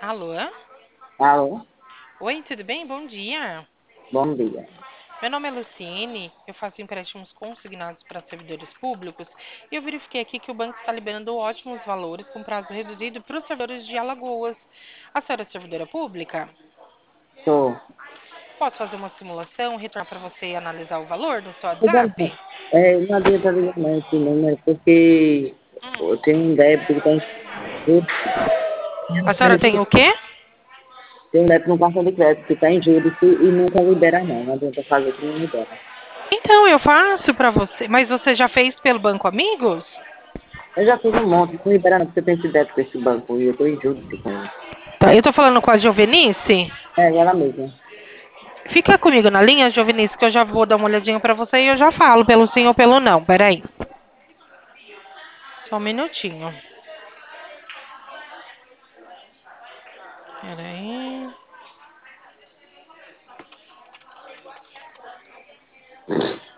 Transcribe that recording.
Alô? Alô, Oi, tudo bem? Bom dia. bom dia. Meu nome é Luciene, eu faço empréstimos consignados para servidores públicos e eu verifiquei aqui que o banco está liberando ótimos valores com prazo reduzido para os servidores de Alagoas. A senhora é servidora pública? Sou. Posso fazer uma simulação, retornar para você e analisar o valor no seu Pois é, WhatsApp? não adianta ligar não esse número, porque eu tenho um débito que tem juros, A senhora tem o quê? tem um débito no cartão de crédito que está em juros e nunca libera não. Não adianta fazer que não libera. Então, eu faço para você. Mas você já fez pelo Banco Amigos? Eu já fiz um monte, não libera não, porque eu tenho esse débito com esse banco e eu estou em juros com ele. Tá, eu tô falando com a Jovenice. É, ela mesma. Fica comigo na linha, Jovenice, que eu já vou dar uma olhadinha pra você e eu já falo pelo sim ou pelo não. Peraí. Só um minutinho. Peraí.